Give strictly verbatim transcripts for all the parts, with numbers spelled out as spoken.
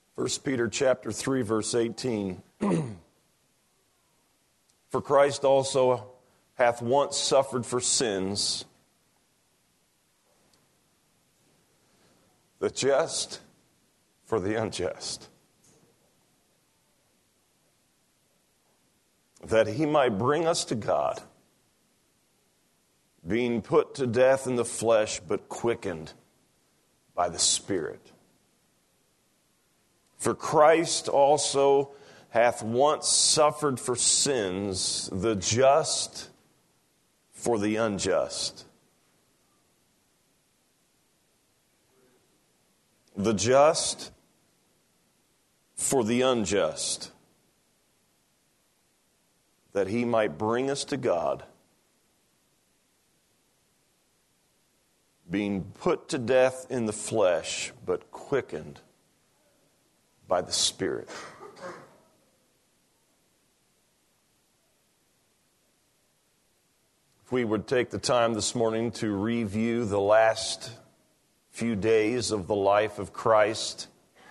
First Peter chapter three, verse eighteen. For Christ also hath once suffered for sins, the just for the unjust, that he might bring us to God, being put to death in the flesh, but quickened by the Spirit. For Christ also hath once suffered for sins, the just for the unjust. The just for the unjust, that he might bring us to God, being put to death in the flesh, but quickened by the Spirit. If we would take the time this morning to review the last few days of the life of Christ,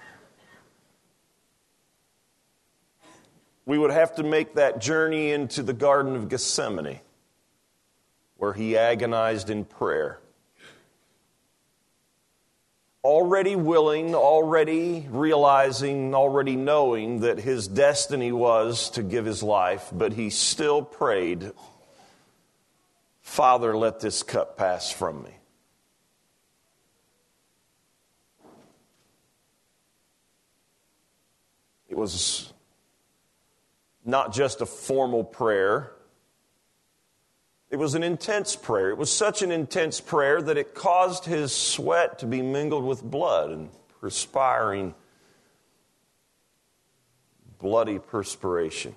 we would have to make that journey into the Garden of Gethsemane, where he agonized in prayer. Already willing, already realizing, already knowing that his destiny was to give his life, but he still prayed, Father, let this cup pass from me. It was not just a formal prayer. It was an intense prayer. It was such an intense prayer that it caused his sweat to be mingled with blood and perspiring, bloody perspiration.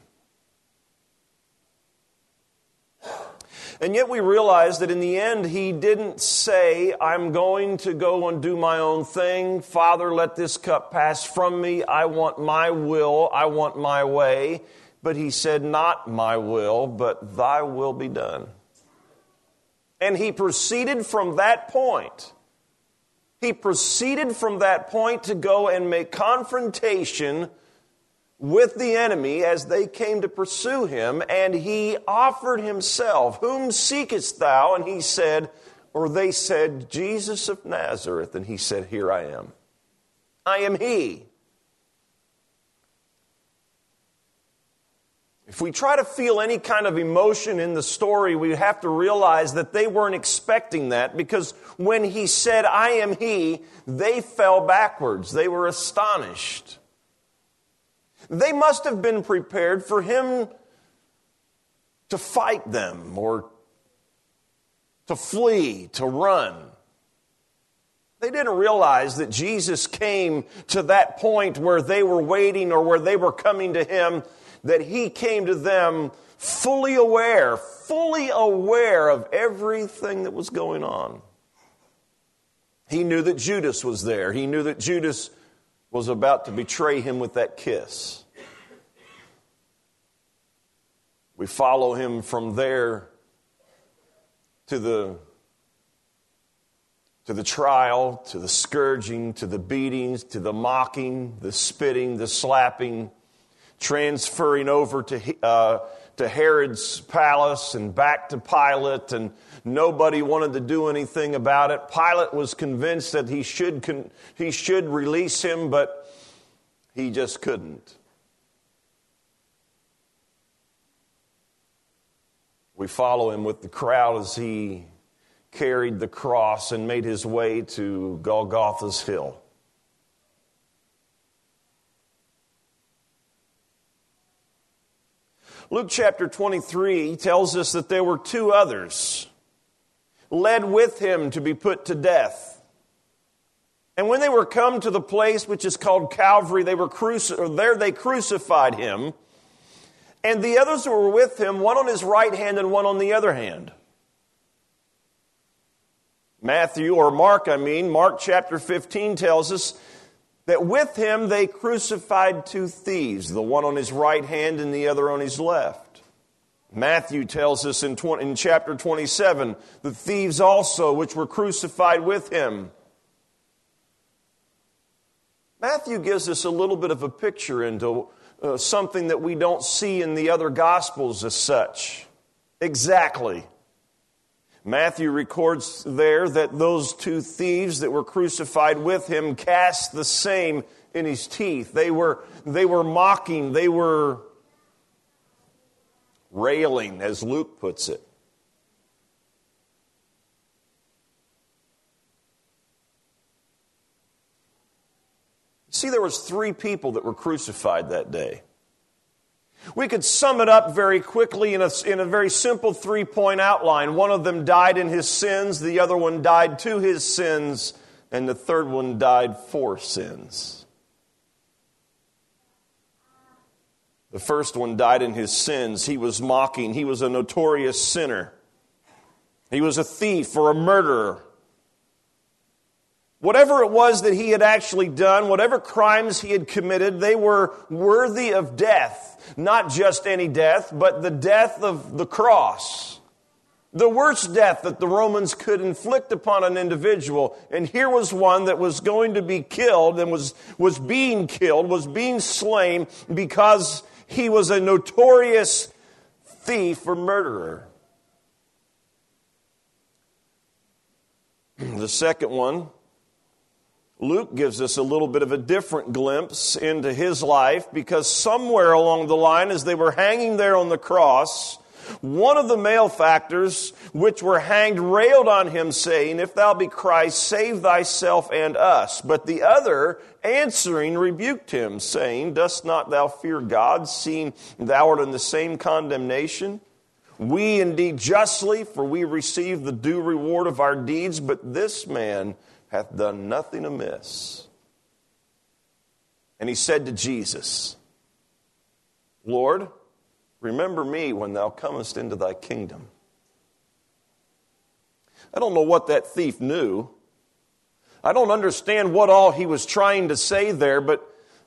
And yet we realize that in the end, he didn't say, I'm going to go and do my own thing. Father, let this cup pass from me. I want my will. I want my way. But he said, not my will, but thy will be done. And he proceeded from that point. He proceeded from that point to go and make confrontation with the enemy as they came to pursue him. And he offered himself, whom seekest thou? And he said, or they said, Jesus of Nazareth. And he said, here I am. I am he. If we try to feel any kind of emotion in the story, we have to realize that they weren't expecting that, because when he said, I am he, they fell backwards. They were astonished. They must have been prepared for him to fight them or to flee, to run. They didn't realize that Jesus came to that point where they were waiting or where they were coming to him, that he came to them fully aware, fully aware of everything that was going on. He knew that Judas was there. He knew that Judas was about to betray him with that kiss. We follow him from there to the, to the trial, to the scourging, to the beatings, to the mocking, the spitting, the slapping, transferring over to uh, to Herod's palace and back to Pilate, and nobody wanted to do anything about it. Pilate was convinced that he should con- he should release him, but he just couldn't. We follow him with the crowd as he carried the cross and made his way to Golgotha's hill. Luke chapter twenty-three tells us that there were two others led with him to be put to death. And when they were come to the place which is called Calvary, they were cruci- or there they crucified him, and the others were with him, one on his right hand and one on the other hand. Matthew, or Mark, I mean, Mark chapter fifteen tells us that with him they crucified two thieves, the one on his right hand and the other on his left. Matthew tells us in, twenty, in chapter twenty-seven, the thieves also which were crucified with him. Matthew gives us a little bit of a picture into uh, something that we don't see in the other Gospels as such. Exactly. Matthew records there that those two thieves that were crucified with him cast the same in his teeth. They were, they were mocking, they were railing, as Luke puts it. See, there was three people that were crucified that day. We could sum it up very quickly in a, in a very simple three-point outline. One of them died in his sins, the other one died to his sins, and the third one died for sins. The first one died in his sins. He was mocking. He was a notorious sinner. He was a thief or a murderer. Whatever it was that he had actually done, whatever crimes he had committed, they were worthy of death. Not just any death, but the death of the cross. The worst death that the Romans could inflict upon an individual. And here was one that was going to be killed and was, was being killed, was being slain because he was a notorious thief or murderer. The second one, Luke gives us a little bit of a different glimpse into his life because somewhere along the line as they were hanging there on the cross, one of the malefactors which were hanged railed on him saying, "If thou be Christ, save thyself and us." But the other answering rebuked him saying, "Dost not thou fear God, seeing thou art in the same condemnation? We indeed justly, for we receive the due reward of our deeds, but this man hath done nothing amiss." And he said to Jesus, "Lord, remember me when thou comest into thy kingdom." I don't know what that thief knew. I don't understand what all he was trying to say there, but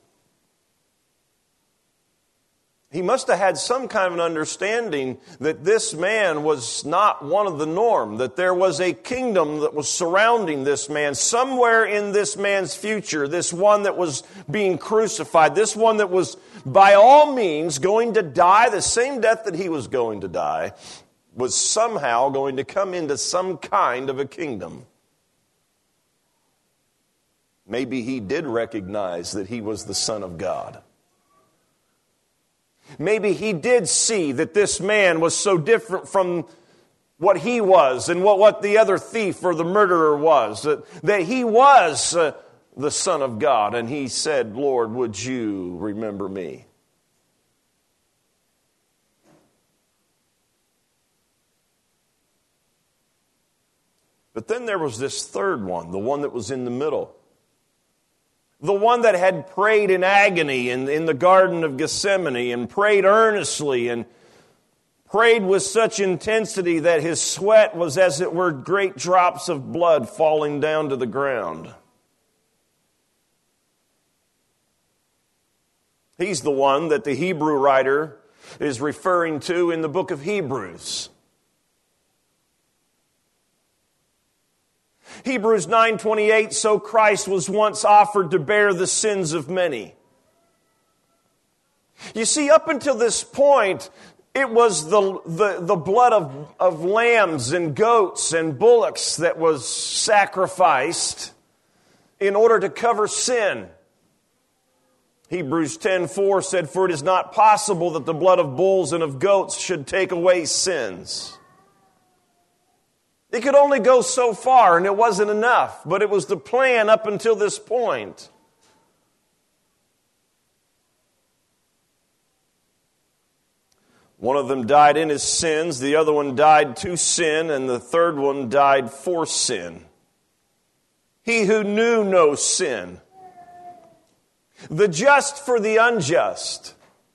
he must have had some kind of an understanding that this man was not one of the norm, that there was a kingdom that was surrounding this man. Somewhere in this man's future, this one that was being crucified, this one that was by all means going to die, the same death that he was going to die, was somehow going to come into some kind of a kingdom. Maybe he did recognize that he was the Son of God. Maybe he did see that this man was so different from what he was and what, what the other thief or the murderer was, that, that he was uh, the Son of God. And he said, "Lord, would you remember me?" But then there was this third one, the one that was in the middle. The one that had prayed in agony in, in the Garden of Gethsemane and prayed earnestly and prayed with such intensity that his sweat was as it were great drops of blood falling down to the ground. He's the one that the Hebrew writer is referring to in the book of Hebrews. Hebrews nine twenty-eight, "So Christ was once offered to bear the sins of many." You see, up until this point, it was the, the, the blood of, of lambs and goats and bullocks that was sacrificed in order to cover sin. Hebrews ten four said, "For it is not possible that the blood of bulls and of goats should take away sins." It could only go so far, and it wasn't enough, but it was the plan up until this point. One of them died in his sins, the other one died to sin, and the third one died for sin. He who knew no sin. The just for the unjust.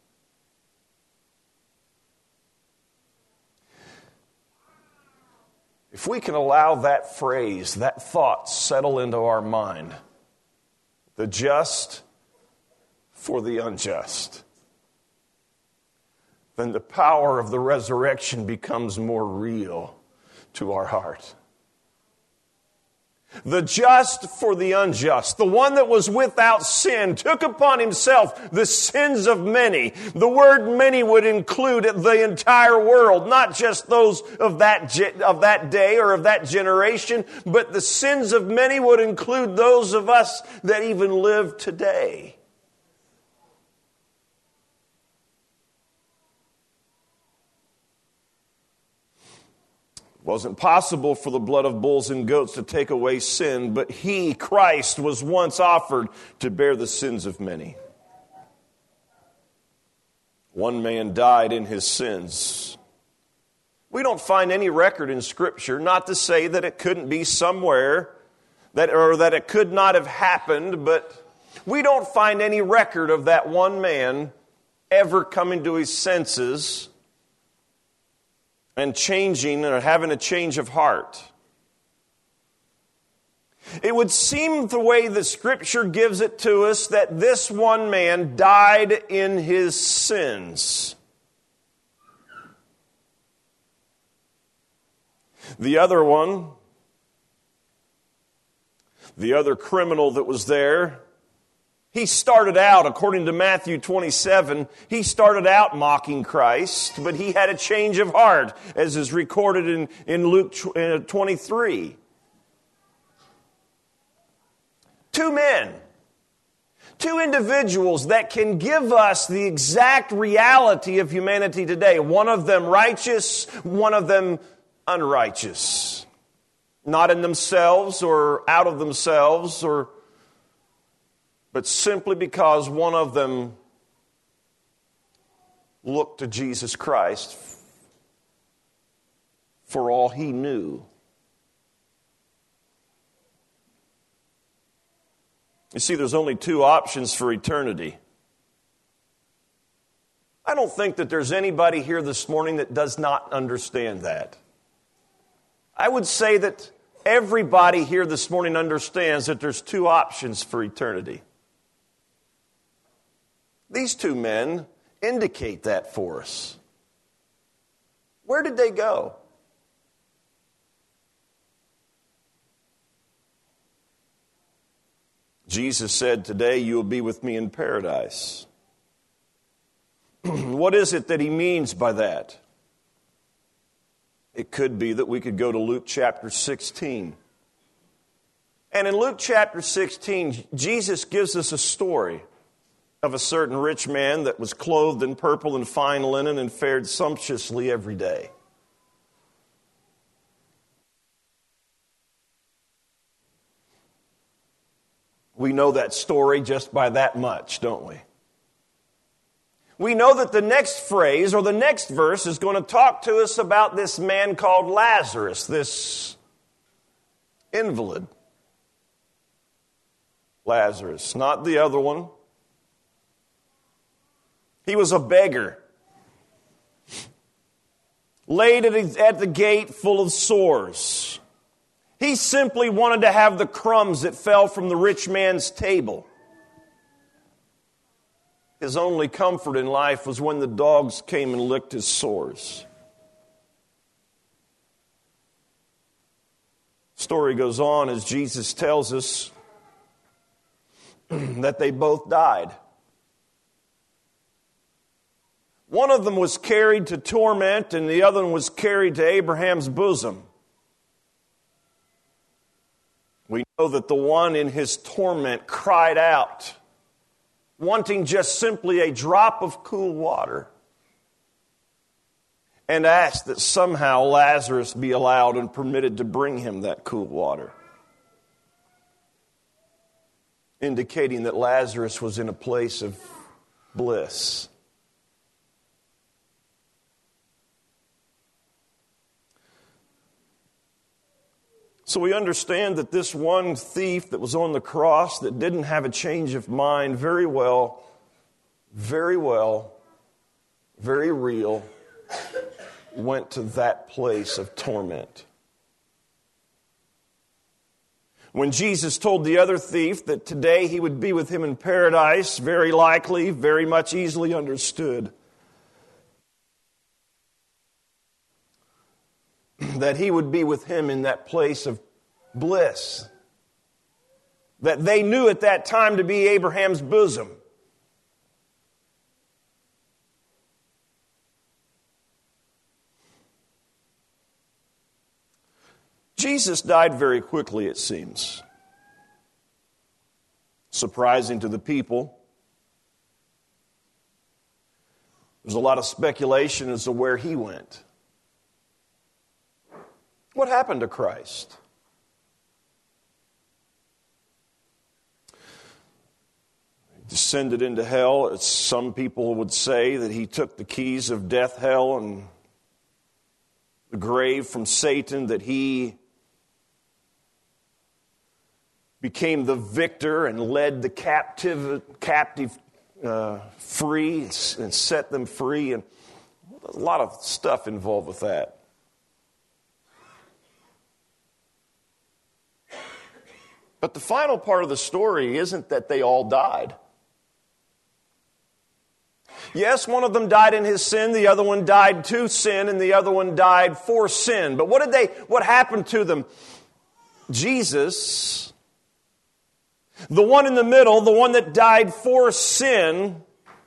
If we can allow that phrase, that thought settle into our mind, the just for the unjust, then the power of the resurrection becomes more real to our heart. The just for the unjust. The one that was without sin took upon himself the sins of many. The word many would include the entire world, not just those of that, of that day or of that generation, but the sins of many would include those of us that even live today. It wasn't possible for the blood of bulls and goats to take away sin, but He, Christ, was once offered to bear the sins of many. One man died in his sins. We don't find any record in Scripture, not to say that it couldn't be somewhere, that or that it could not have happened, but we don't find any record of that one man ever coming to his senses and changing or having a change of heart. It would seem the way the Scripture gives it to us that this one man died in his sins. The other one, the other criminal that was there, he started out, according to Matthew twenty-seven, he started out mocking Christ, but he had a change of heart, as is recorded in, in Luke twenty-three. Two men, two individuals that can give us the exact reality of humanity today. One of them righteous, one of them unrighteous. Not in themselves or out of themselves, or but simply because one of them looked to Jesus Christ for all he knew. You see, there's only two options for eternity. I don't think that there's anybody here this morning that does not understand that. I would say that everybody here this morning understands that there's two options for eternity. These two men indicate that for us. Where did they go? Jesus said, "Today you will be with me in paradise." What is it that he means by that? It could be that we could go to Luke chapter sixteen. And in Luke chapter sixteen, Jesus gives us a story of a certain rich man that was clothed in purple and fine linen and fared sumptuously every day. We know that story just by that much, don't we? We know that the next phrase or the next verse is going to talk to us about this man called Lazarus, this invalid. Lazarus, not the other one. He was a beggar, laid at the gate full of sores. He simply wanted to have the crumbs that fell from the rich man's table. His only comfort in life was when the dogs came and licked his sores. The story goes on as Jesus tells us that they both died. One of them was carried to torment, and the other one was carried to Abraham's bosom. We know that the one in his torment cried out, wanting just simply a drop of cool water, and asked that somehow Lazarus be allowed and permitted to bring him that cool water, indicating that Lazarus was in a place of bliss. So we understand that this one thief that was on the cross that didn't have a change of mind very well, very well, very real, went to that place of torment. When Jesus told the other thief that today he would be with him in paradise, very likely, very much easily understood that he would be with him in that place of bliss, that they knew at that time to be Abraham's bosom. Jesus died very quickly, it seems. Surprising to the people. There's a lot of speculation as to where he went. What happened to Christ? He descended into hell. Some people would say that he took the keys of death, hell, and the grave from Satan, that he became the victor and led the captive, captive uh, free and set them free. And there's a lot of stuff involved with that. But the final part of the story isn't that they all died. Yes, one of them died in his sin, the other one died to sin, and the other one died for sin. But what did they, what happened to them? Jesus, the one in the middle, the one that died for sin,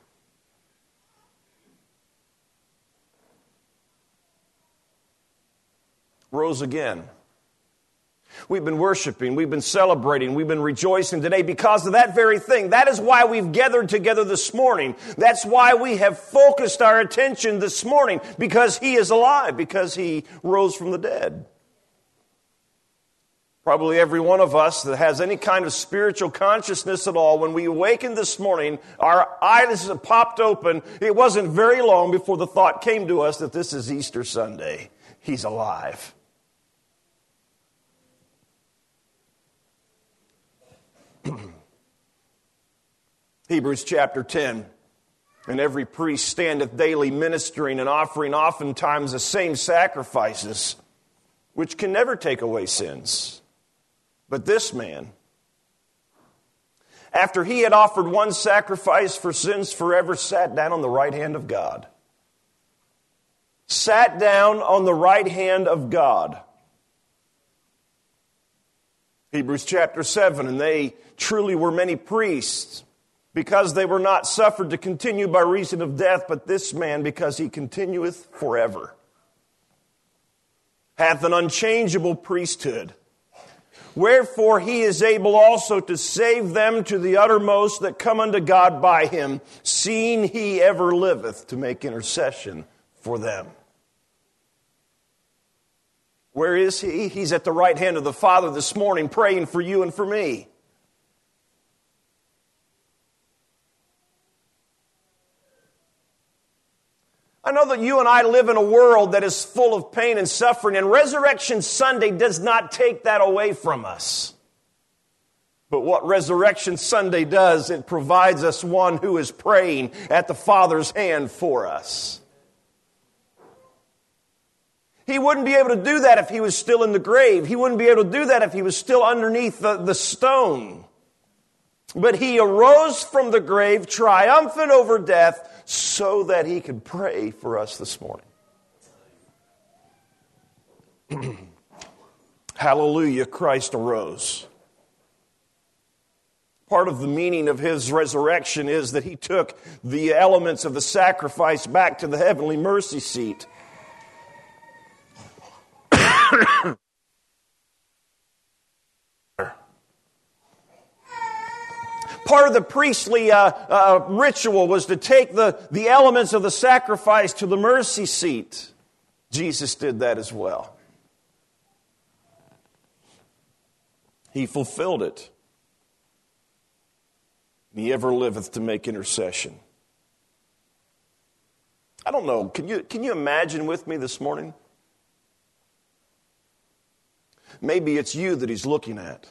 rose again. We've been worshiping, we've been celebrating, we've been rejoicing today because of that very thing. That is why we've gathered together this morning. That's why we have focused our attention this morning, because He is alive, because He rose from the dead. Probably every one of us that has any kind of spiritual consciousness at all, when we awakened this morning, our eyes popped open. It wasn't very long before the thought came to us that this is Easter Sunday. He's alive. Hebrews chapter ten. And every priest standeth daily ministering and offering oftentimes the same sacrifices, which can never take away sins. But this man, after he had offered one sacrifice for sins forever, sat down on the right hand of God. Sat down on the right hand of God. Hebrews chapter seven, and they truly were many priests, because they were not suffered to continue by reason of death, but this man, because he continueth forever, hath an unchangeable priesthood. Wherefore he is able also to save them to the uttermost that come unto God by him, seeing he ever liveth to make intercession for them. Where is he? He's at the right hand of the Father this morning, praying for you and for me. I know that you and I live in a world that is full of pain and suffering, and Resurrection Sunday does not take that away from us. But what Resurrection Sunday does, it provides us one who is praying at the Father's hand for us. He wouldn't be able to do that if he was still in the grave. He wouldn't be able to do that if he was still underneath the, the stone. But he arose from the grave, triumphant over death, so that he could pray for us this morning. Hallelujah, Christ arose. Part of the meaning of his resurrection is that he took the elements of the sacrifice back to the heavenly mercy seat. Part of the priestly uh, uh, ritual was to take the, the elements of the sacrifice to the mercy seat. Jesus did that as well. He fulfilled it. He ever liveth to make intercession. I don't know, can you, can you imagine with me this morning? Maybe it's you that he's looking at.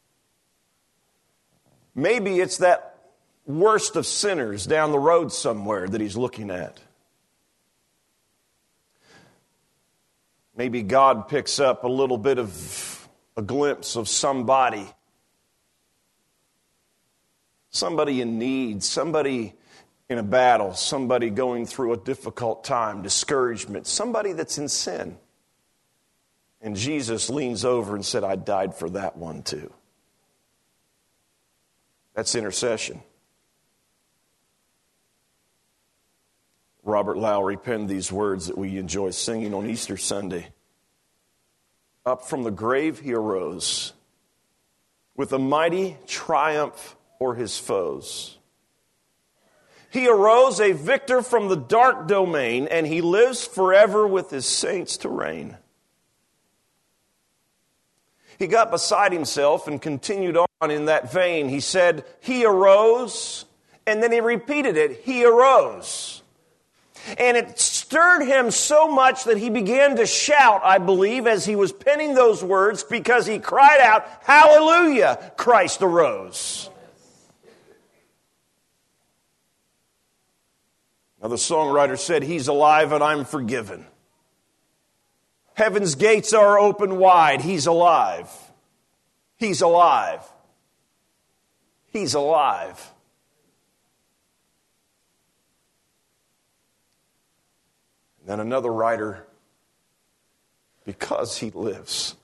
Maybe it's that worst of sinners down the road somewhere that he's looking at. Maybe God picks up a little bit of a glimpse of somebody. Somebody in need, somebody in a battle, somebody going through a difficult time, discouragement, somebody that's in sin. And Jesus leans over and said, I died for that one too. That's intercession. Robert Lowry penned these words that we enjoy singing on Easter Sunday. Up from the grave he arose, with a mighty triumph o'er his foes. He arose a victor from the dark domain, and he lives forever with his saints to reign. He got beside himself and continued on in that vein. He said, he arose, and then he repeated it, he arose. And it stirred him so much that he began to shout, I believe, as he was penning those words, because he cried out, hallelujah, Christ arose. Now the songwriter said, he's alive and I'm forgiven. Heaven's gates are open wide. He's alive. He's alive. He's alive. And then another writer, because he lives,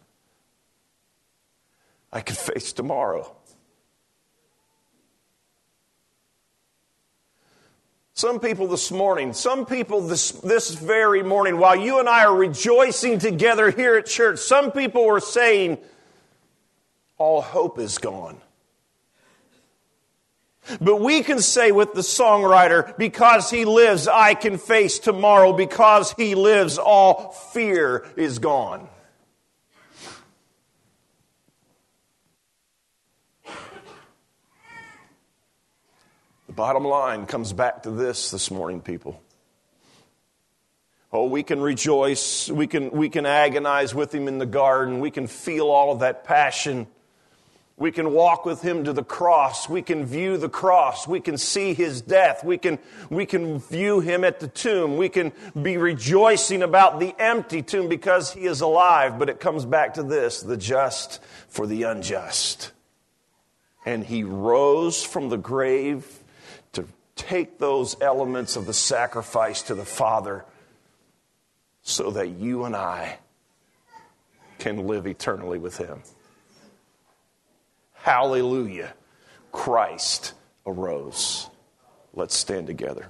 I can face tomorrow. Some people this morning, some people this, this very morning, while you and I are rejoicing together here at church, some people were saying, all hope is gone. But we can say with the songwriter, because he lives, I can face tomorrow. Because he lives, all fear is gone. The bottom line comes back to this this morning, people. Oh, we can rejoice. We can, we can agonize with him in the garden. We can feel all of that passion. We can walk with him to the cross. We can view the cross. We can see his death. We can, we can view him at the tomb. We can be rejoicing about the empty tomb because he is alive. But it comes back to this, the just for the unjust. And he rose from the grave to take those elements of the sacrifice to the Father so that you and I can live eternally with him. Hallelujah. Christ arose. Let's stand together.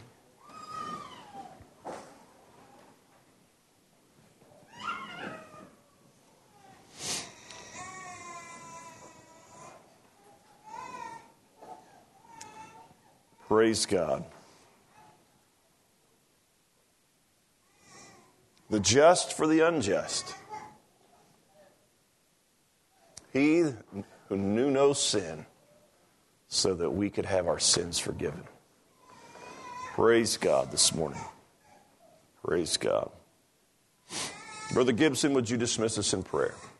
Praise God. The just for the unjust. He who knew no sin, so that we could have our sins forgiven. Praise God this morning. Praise God. Brother Gibson, would you dismiss us in prayer?